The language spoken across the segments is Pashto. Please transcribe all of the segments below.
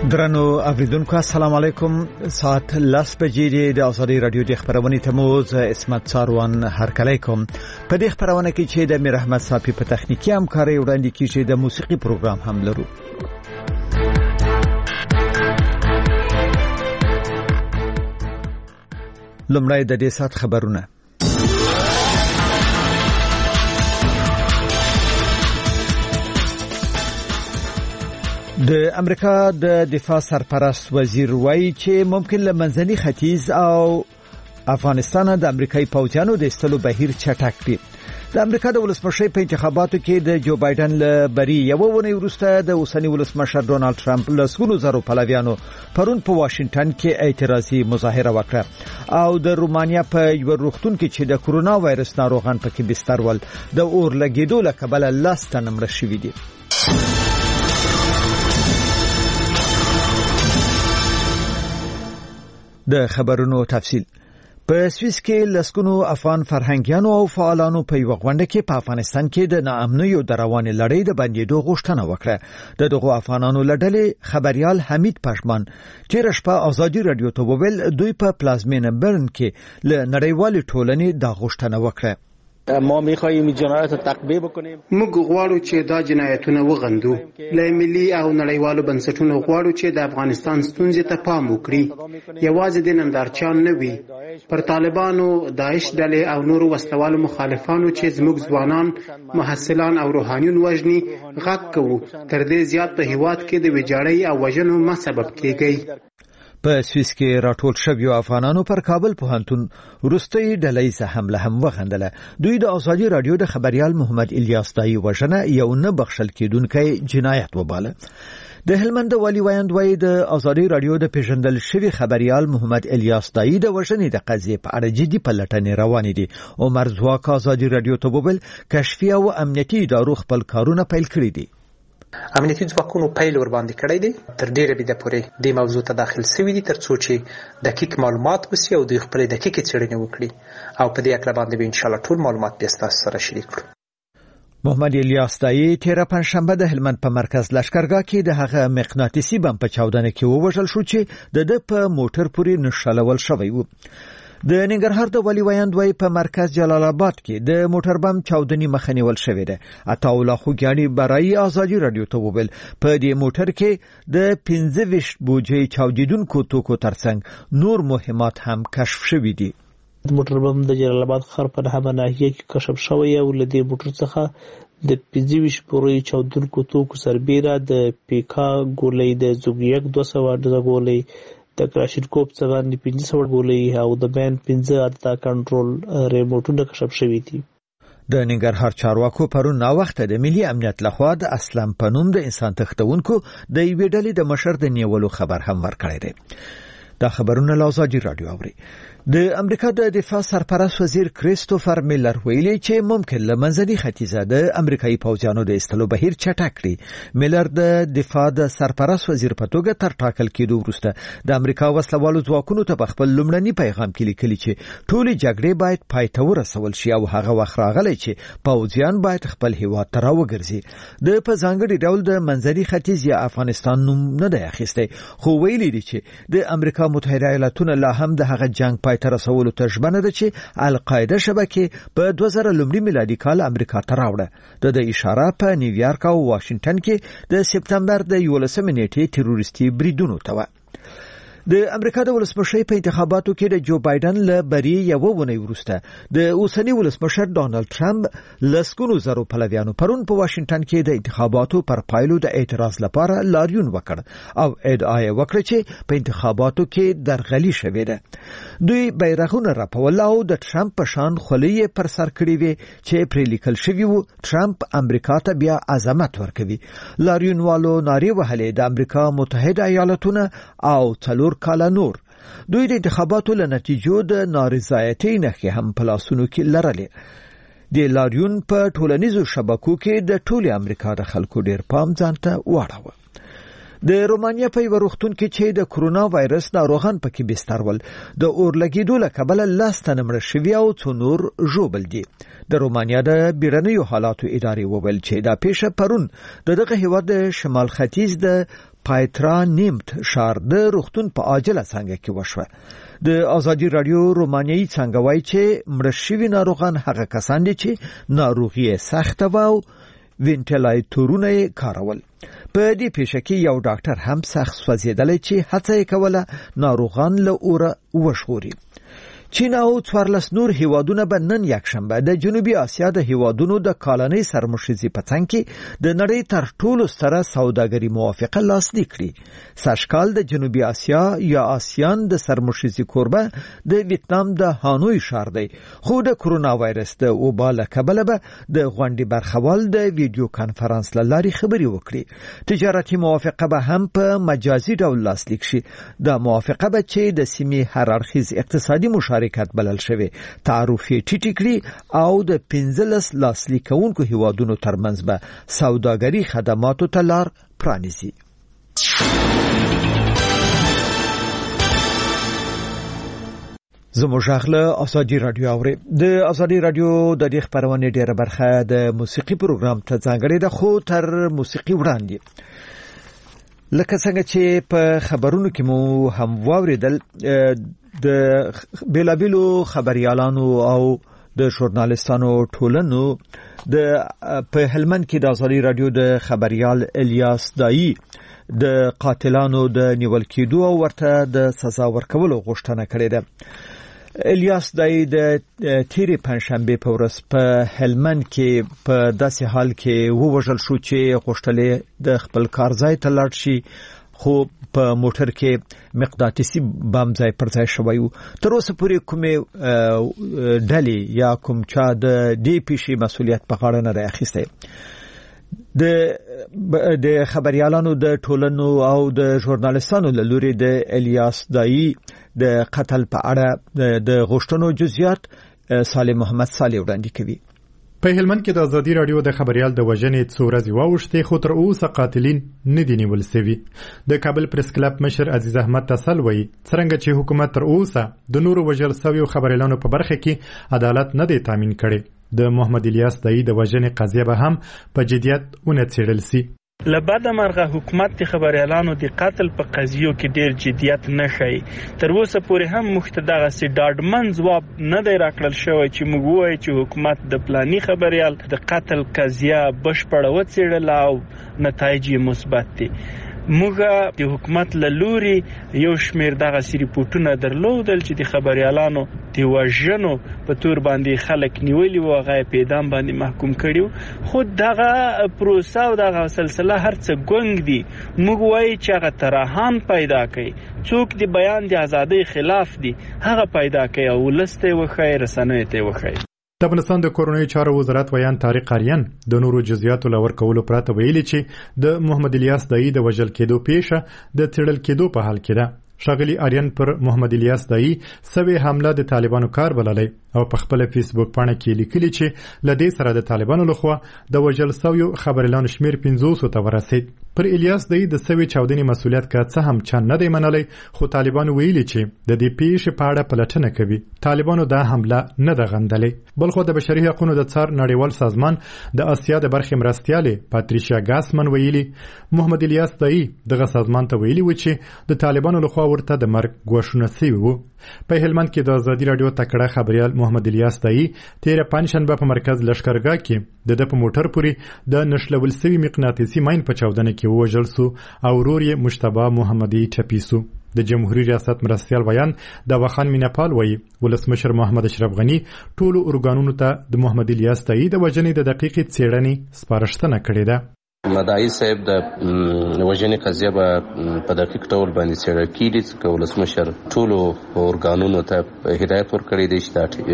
درنو اوریدونکو السلام علیکم. ساعت 10 بجې د ازادي رادیو د خبرونې تموز اسمت ساروان هرکلی کوم. په دې خبرونه کې چې د میر احمد صافي په تخنیکی همکاري وړاندې کیږي د موسیقي پروګرام هم لرو. لومړی د دې سات خبرونه. د امریکا د دفاع سرپرست وزیر وایي چې ممکن له منځني ختیځ او افغانستان د امریکایي پوځیانو د استلو بهیر چټک کړي. د امریکا د ولسمشر په انتخاباتو کې د جو بایدن له بری یو ونی وروسته د اوسنی ولسمشر ډونالد ټرمپ له سونو زرو پلویانو پرون په واشنگټن کې اعتراضي مظاهره وکړه او د رومانیا په یو روغتون کې چې د کورونا وایرس ناروغان پکې بستر ول د اور لګیدو له کبله لاس تنمړ شوې دي. د خبرونو تفصیل. په سویس کې لسګونو افغان فرهنګیانو او فعالانو په یو غونډه کې په افغانستان کې د ناامنۍ او د روانې لړۍ د بندېدو غوښتنه وکړه. د دغو افغانانو لړلې خبريال حمید پشمان چې رشپه ازادي رادیو ته وویل دوی په پلازمینه برن کې له نړیوال ټولنې د غوښتنه وکړه. ما می‌خوایم جنایات رو تقبیح بکنیم. موږ غواړو چې دا جنایتونه وغندو. له ملي او نړیوالو بنسټونو غواړو چې د افغانستان ستونزې ته پام وکړي. یوازې د نندارچیان نه وي. پر طالبانو، داعش ډلې او نورو وسلوالو مخالفانو چې زموږ ځوانان، محصلان او روحانيون وژني غږ کوو. تر دې زیات په هیواد کې د ویجاړۍ او وژنو ما سبب کیږي. په سویس کې راټول شویو افغانانو پر کابل پوهنتون وروستۍ ډلهیزه حمله هم وغندله. دوی د ازادي رادیو د خبريال محمد الیاس دای وژنه یو نه بخښل کېدونکی جنایت وباله. د هلمند والی وایي د ازادي رادیو د پیژندل شوی خبريال محمد الیاس دای د وژنې د قضیې په اړه جدي پلټنې روانې دي. عمر زواک ازادي رادیو ته وویل کشفي او امنیتي ادارو خپل کارونه پیل کړي دي. امنیتي ځواکونو پیل ور باندې کړی دی. تر ډیره بده پورې د موضوع ته داخل شوی دي ترڅو چې دقیق معلومات وسی او د خپل دقیق څېړنې وکړي او په دې اړه باندې به ان شاء الله ټول معلومات به تاسو سره شریک کړو. محمد الیاس دای تیر پنځشنبه د هلمند په مرکز لشکرګاه کې د هغه مقناطیسي بم په چاودنه کې ووژل شو چې د په موټر پورې نښلول شوی و. د ننګرهار د ولی وایي په مرکز جلال آباد کې د موټر بم چاودنې مخه نیول شوې ده. عطاالله خوګیانی برای ازادي رادیو ته وویل په دې موټر کې د 15 بوجۍ چاودیدونکو توکو ترڅنګ نور مهمات هم کشف شوي دي. موټر بم د جلال آباد ښار په نهمه ناحیه کې کشف شوی او له دې موټر څخه د 25 بوجۍ چاودیدونکو توکو سربیره د پیکا ګولۍ د زوګیک 200 ګولۍ د کلاشینکوف څخه 500 ګولۍ او د بین 15 عدده کنټرول ریموټونه کشف شوي دي. د ننګرهار چارواکو پرون نا وخت د ملي امنیت لخوا د اسلام پنوم د انسان تختونکو د یوې ډلې د مشر د نیولو خبر هم ورکړی دی. دا خبرونه لازادي رادیو اوري. د امریکا د دفاع سرپرست وزیر کریستوفر میلر ویلي چې ممکن له منځني ختیځه د امریکایي پوځیانو د استلو بهیر چټک کړي. میلر د دفاع د سرپرست وزیر په توګه تر ټاکل کېدو وروسته د امریکا وسلوالو ځواکونو ته په خپل لومړني پیغام کې لیکلي چې ټولې جګړې باید پای ته ورسول شي او هغه وخت راغلی چې پوځیان باید خپل هیواد ته راوګرځي. د په ځانګړي ډول د منځني ختیځ یا افغانستان نوم نه دی اخیستی خو ویلي دي چې د امریکا متحده ایالاتونه لا هم د هغه جنگ پای ته رسولو ته ژمنه ده چې القاعده شبکه په 2000 میلادي کال امریکا ته راوړه. د اشاره په نیویارک او واشنگټن کې د سپتمبر د 11 نیټې تروریستي بریدونو ته و. د امریکا د ولسمشر په انتخاباتو کې د جو بایدن له بری یو ونی وروسته د اوسنی ولسمشر ډونالد ټرمپ لسګونو زرو پلویانو پرون په واشنگټن کې د انتخاباتو پر پایلو د اعتراض لپاره لاریون وکړ او ادعا وکړه چې په انتخاباتو کې درغلي شوې ده. دوی بیرغونه راپول او د ټرمپ په شان خولۍ پر سر کړې وي چې پرې لیکل شوی و ټرمپ امریکا ته بیا عظمت ورکوي. لاریونوالو نارې وهلې د امریکا متحده ایالاتونه او څلور کاله نور. دوی د انتخاباتو له نتیجو د نارضایتۍ نښې هم په لاسونو کې لرلې. د لاریون په ټولنیزو شبکو کې د ټولې امریکا د خلکو ډیر پام ځانته واړاوه. د رومانیا په یو روغتون کې چې د کرونا وایرس ناروغان پکې بستر ول د اورلګیدو له کبله لاس تنمړ شوی او څنور ژوبل دي. د رومانیا د بیرنیو حالاتو ادارې وویل چې دا پیښه پرون دغه هیواد د شمال ختیځ د پایترا نیمت شهر د روغتون په عاجله څنګه کې وشوه. د ازادي رادیو رومانیایي څنګه وایي چې مړ شوي ناروغان هغه کسان دي چې ناروغي سخته و او وینټیلیټورونه یې کارول. په دې پیښه کې یو ډاکټر هم سخت سوځېدلی چې هڅه یې کوله ناروغان له اوره وژغوري. چین او 14 نور هیوادونه به نن یکشنبه د جنوبي اسیا د هیوادونو د کالنۍ سرمشرزي په څنګ کې د نړۍ تر ټولو ستره سوداګري موافقه لاسلیک کړي. سږکال د جنوبي اسیا یا آسیان د سرمشرزي کوربه د ویتنام د هانوی ښار دی، خو د کرونا وایرس د وبا له کبله به د غونډې برخوال د ویډیو کانفرنس له لارې خبرې وکړي. تجارتي موافقه به هم په مجازي ډول لاسلیک شي. د موافقه به چې د سیمې هر اړخیز اقتصادي مشارکت بلل شوی تعرفې ټیټې کړي او د 15 لاسلیکونکو هیوادونو ترمنځ به سوداګري خدماتو ته لار پرانیزي. زموږ غله ازادي رادیو اوري. د ازادي رادیو د دې خبرونه ډیره برخه د موسیقي پروګرام ته ځانګړې ده، خو تر موسیقي وړاندې لکه څنګه چې په خبرونو کې مو هم واوریدل د بیلابیلو خبريالانو او د ژورنالستانو ټولنو په هلمند کې د ازادي رادیو د خبريال الیاس دایی د قاتلانو د نیول کېدو او ورته د سزا ورکولو غوښتنه کړې ده. الیاس دایی د تیرې پنځشنبه په ورځ په هلمند کې په داسې حال کې ووژل شو چې غوښتلې د خپل کارځای ته لاړ شي، خو په موټر کې مقناطیسي بم ځای پر ځای شوی و. تر اوسه پورې کومې ډلې یا کوم چا د دې پیښې مسؤلیت په غاړه نه دی اخیستی. د خبريالانو د ټولنو او د ژورنالستانو له لوري د الیاس دایی د قتل په اړه د غوښتنو جزئیات صالح محمد صالح وړاندې کوي. په هلمند کې د ازادي رادیو د خبريال د وژنې څو ورځې واوښتې، خو تر اوسه قاتلین نه دي نیول شوي. د کابل پریس کلب مشر عزیز احمد تسل وایي څرنګه چې حکومت تر اوسه د نورو وژل شویو خبريالانو په برخه کې عدالت نه دی تامین کړی، د محمد الیاس دایی د وژنې قضیه به هم په جدیت ونڅېړل شي. لبعد مرغه حکومت د خبريالانو د قتل په قضیو کې ډیر جدیت نه ښيي. تر اوسه پورې هم مختدغه سي ډاډمن ځواب نه دی راکړل شوی چې موږ وایو چې حکومت د پلاني خبريال د قتل قضیه بشپړه وڅېړله او نتایج یې مثبت دي. موږ د حکومت له لوري یو شمیر دغه سی ریپورتونه درلودل چې د خبريالانو د وژنو په تور باندې خلک نیولي و، هغه په اعدام باندې محکوم کړي، خو دغه پروسه او دغه سلسله هر څه ګونګ دي. موږ وایو چې هغه ترهان پیدا کوي، څوک د بیان د ازادۍ خلاف دي هغه پیدا کوي او ولسته وخی رسنیو ته وخی. د افغانستان د کورنیو چارو وزارت ویان طارق آریان د نورو جزئیاتو لور کولو پرته ویلي چې د محمد الیاس دایی د وژل کېدو پیښه د څېړل کېدو په حال کې ده. ښاغلي آریان پر محمد الیاس دایی سوي حمله د طالبانو کار بللی او په خپل فیسبوک پاڼه کې لیکلي چې له دې سره د طالبانو لخوا د وژل شویو خبريالانو شمیر 500 ته ورسید. پر الیاس دایی د سوي چاودنې مسؤلیت که څه هم چا نه دی منلی، خو طالبانو ویلي چې د دې پیښې په اړه پلټنه کوي. طالبانو دا حمله نه ده غندلې. بلخو د بشري حقوقو د څار نړیوال سازمان د اسیا د برخې مرستیالې پاتریشیا ګاسمن ویلي محمد الیاس دایی دغه سازمان ته ویلي و چې د طالبانو لخوا ورته د مرګ ګواښونه شوي وو. په هلمند کې د ازادي رادیو تکړه خبريال محمد الیاس دایی تیره پنځشنبه په مرکز لشکرګاه کې د په موټر پورې د نشلول شوي مقناطیسي ماین په چاودنه کې ووژل سو او ورور یې مجتبی محمدي ټپي سو. د جمهوریت ریاست مرستیال ویان د وخان مینپال وایي ولسمشر محمد اشرف غنی ټولو ارګانونو ته د محمد الیاس دایی د وژنې د دقیقې څېړنې سپارښتنه کړې ده. مدعي صاحب د وژنې قضیه به په دقیق ډول باندې څېړل کېږي، ځکه ولسمشر ټولو ارګانونو ته هدایت ورکړی دی چې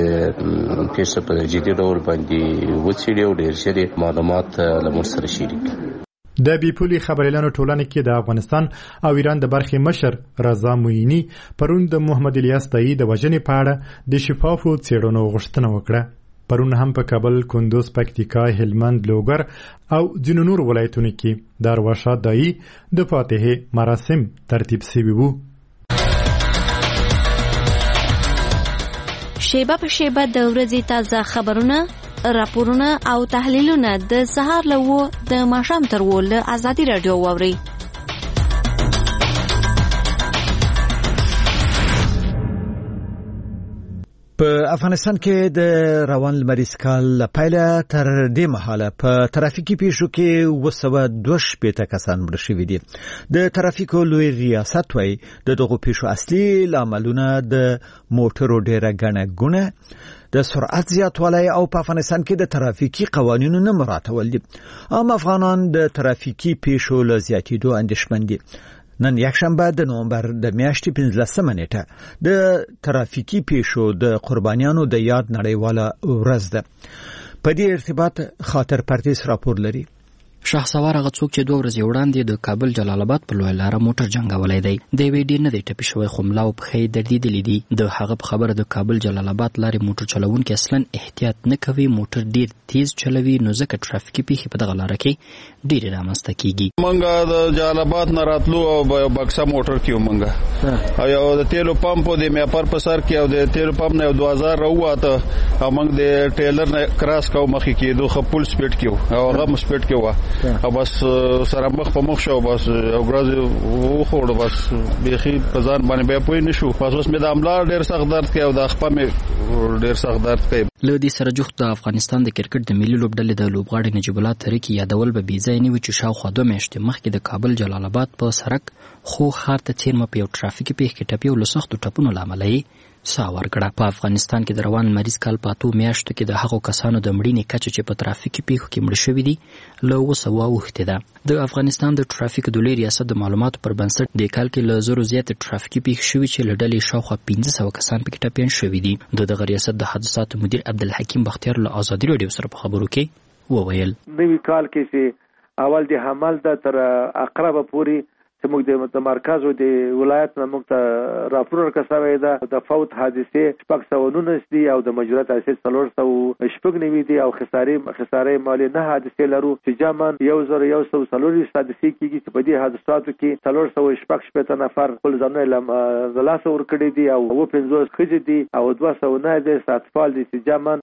دا پیښه په جدي ډول باندې وڅېړي او ډېر ژر معلومات له موږ سره شریک کړي. د بیپولي خبريالانو ټولنې کې د افغانستان او ایران د برخې مشر رضا موینی پرون د محمد الیاس دایی د وژنې په اړه د شفافو څېړنو غوښتنه وکړه. پرون هم په کابل، کندوز، پکتیکا، هلمند، لوګر او ځینو نور ولایتونو کې د ارواښاد دایي د فاتحې مراسم ترتیب شوي وو. شیبه په شیبه د ورځې تازه خبرونه، راپورونه او تحلیلونه د سهار له 9 د ماښام تر 10 له ازادي رادیو واورئ. په افغانستان کې د روان لمریز کال پیله تر دې مهاله په ترافیکي پیښو کې 202 کسان مړه شوي دي. د ترافیکو لوی ریاست وايي د دغو پیښو اصلي لاملونه د موټرو ډیره ګڼه ګونه، د سرعت زیاتوالی او په افغانستان کې د ترافیکي قوانینو نه مراعاتول دي. عام افغانان د ترافیکي پیښو له زیاتېدو اندېښمن دي. نن یکشنبه د نومبر د میاشتې 15 نیټه د ترافیکي پیښو د قربانیانو د یاد نړیواله ورځ ده. په دې ارتباط خاطر پردیس راپور لري. شهسوار هغه څوک چې 2 ورځې وړاندې د کابل جلال آباد په لوی لاره موټر جنګولای دی د وی ډیر نه دی ټپي شوی، خو ملا او پخې دردېدلې دي. د هغه په خبره د کابل جلال آباد لارې موټر چلوونکي اصلا احتیاط نه کوي، موټر ډیر تیز چلوي، نو ځکه ټرافیکي پیښې په دغه لاره کې ډیر رامنځته کیږي. منګه د جلال آباد نه راتلو او بکسا موټر کې منګه او یو د تیلو پمپ د میپر په سر کې او د تیلو پمپ نه 2000 راوته او موږ د ټریلر نه کراس کوو مخې کې دوه خپل سپیډ کې او هغه سپیډ کې و او بس سره مخ په مخ شو، بس او ګرځي و خوړ، بس بيخي په ځان باندې به پوي نشو. پس اوس مې د املا ډیر سخت درد کوي او د خپل مې ډیر سخت درد کوي. لدی سره جوخت د افغانستان د کرکټ د ملي لوبډلې د لوبغاړي نجیب الله ترکی یادول به بيځای نه و چې شاوخوا 2 میاشتې مخکې د کابل جلال آباد په سړک خو خار ته تیر په یو ټرافیکي پیښه کې ټپي او لسختو ټپونو لامل ساور کړه. په افغانستان کې د روان مریض کال په 2 میاشتو کې د هغو کسانو د مړینې کچه چې په ترافیکي پیښو کې مړ شوي دي له 200 اوښتې ده. د افغانستان د ترافیک د لوی ریاست د معلوماتو پر بنسټ د کال کې له 0 زیات ترافیکي پیښې شوي چې له ډلې شاوخوا 1500 کسان پکې ټپیان شوي دي. دغه ریاست د حادثاتو مدیر عبدالحکیم بختیار له ازادي رادیو سره په خبرو کې وویل نوی کال کې چې اول د حمل د تر اقرب پوری چې موږ د مرکز او د ولایت نه موږ ته راپور ورکړی ده د فوت حادثه 619 دي او د مجرات اساس 390 دي او خساره مالی نه حادثه لرو چې جمعاً 1140 حادثه کیږي چې په دې حادثاتو کې 316 نفر خپل ځانونه لاس ورکړي دي او 50 خځې دي او 209 اطفال دي چې جمعاً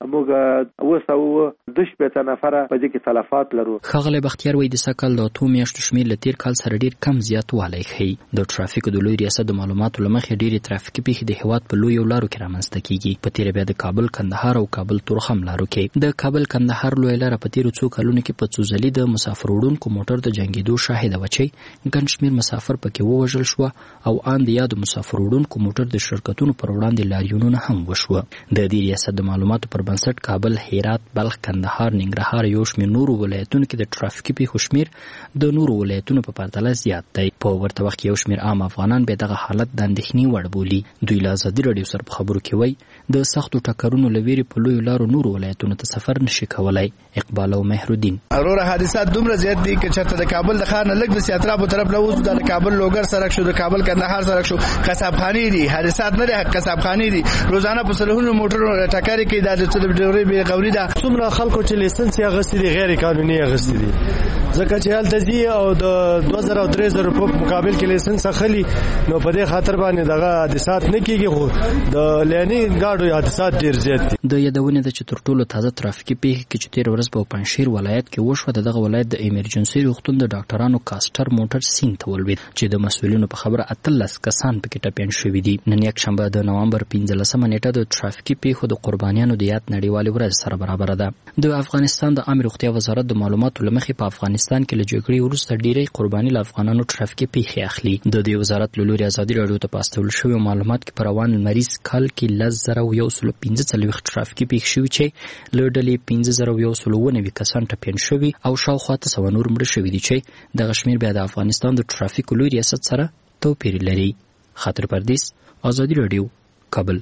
موږ 212 نفر په دې کې تلفات لرو. خغل بختیار وایي د سکل د 2 میاشتو شمیر له تیر کال سره ډیر کم زیات والی خي. د ترافیک د لوی ریاست د معلوماتو لمخې ډېری ترافیکي پیښې د هیواد په لوی لارو کې رامنځته کیږي. په تیر بیا د کابل کندهار او کابل تورخم لارو کې د کابل کندهار لوی لار په تیر څو کلونو کې په څو ځلې د مسافر وړونکو موټر د جنگیدو شاهد و چې ګڼ شمیر مسافر پکې ووژل شو او ان د یاد مسافر وړونکو موټر د شرکتونو پر وړاندې لاریونونه هم وشو. د دې ریاست د معلوماتو پر بنسټ کابل، هرات، بلخ، کندهار، ننګرهار یو شمیر نورو ولایتونو کې د ترافیکي پیښو شمیر د نورو ولایتونو په پرتله زیات دی. په ورته وخت یو شمیر عام افغانان به دغه حالت د اندېښنې وړ بولي. دوی له ازادي رادیو سره په خبرو کې وایي د سختو ټکرونو لویری په لوی لارو نورو ولایتونو ته سفر نشي کولای. اقبال او مهرالدین اورور حادثات دومره زیات دي چې چرته د کابل د خان لګ د سیاترا په طرف له د کابل لوګر سره شو، د کابل کندهار سره شو، قصابخاني دي. حادثات نه دي، قصابخاني دي. روزانه په سلهونو موټر ټکرې کوي. د ډېرې بې غوري ده. څومره خلکو چې لیسنس یې غوښتي دي غیر قانوني غوښتي دي، ځکه چې هلته ځي او د 2000 او 3000 په مقابل کې لیسنس اخلي، نو په دې خاطر باندې دغه حادثات نه کیږي. خو د لانی گاډو حادثات ډیر زیات دي. د یادونه ده چې تر ټولو تازه ترافیکي پیښه کې چې تیر ورځ په پنځشیر ولایت کې وشوه، دغه ولایت د ایمرجنسي روغتون د ډاکټرانو کاستر موټر سیند ته ولوید چې د مسؤلینو په خبره 13 کسان پکې ټپیان شوي دي. نن یک شنبه د نومبر 15 نیټه د ترافیکي پیښو د قربانیانو د یاد نړیوالې ورځ سره برابر ده. د افغانستان د عامه روغتیا وزارت د معلوماتو لمخې په افغانستان کې له جګړې وروسته ډیری قرباني له افغانانو ترافیکي پیښې اخلي. د دې وزارت له لوري ازادي رادیو ته پاستول شوی معلومات کې په روان مریض کال کې 10115 ترافیکي پیښې شوي چې له ډلې 15190 کسان ټپیان شوي او شاوخوا 900 نور مړه شوي دي چې دغه شمیر بیا د افغانستان د ترافیک لوی ریاست سره توپیر لري. خاطر پردیس، ازادي رادیو، کابل.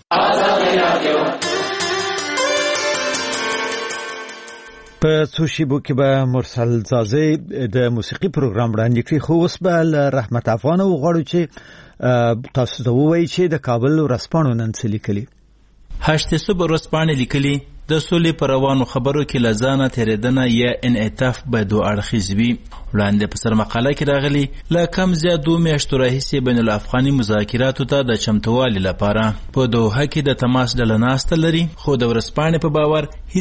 په څو شیبو کې به مرسل زازی د موسیقي پروګرام وړاندې کړي، خو اوس به رحمت افغان وغواړو چې تاسو ته ووایي چې د کابل ورځپاڼو نن څه لیکلي. هشت صبح ورځپاڼې لیکلي د سولې پر روانو خبرو کې لزانه تیریدنه یا انعطاف به دوه اړخیز وي. وړاندې په سر مقاله کې راغلي له کم زیات 2 میاشتو راهیسې بین الافغاني مذاکراتو ته د چمتووالي لپاره په دوحه کې د تماس ډله ناسته لري، خو د ورځپاڼې په باور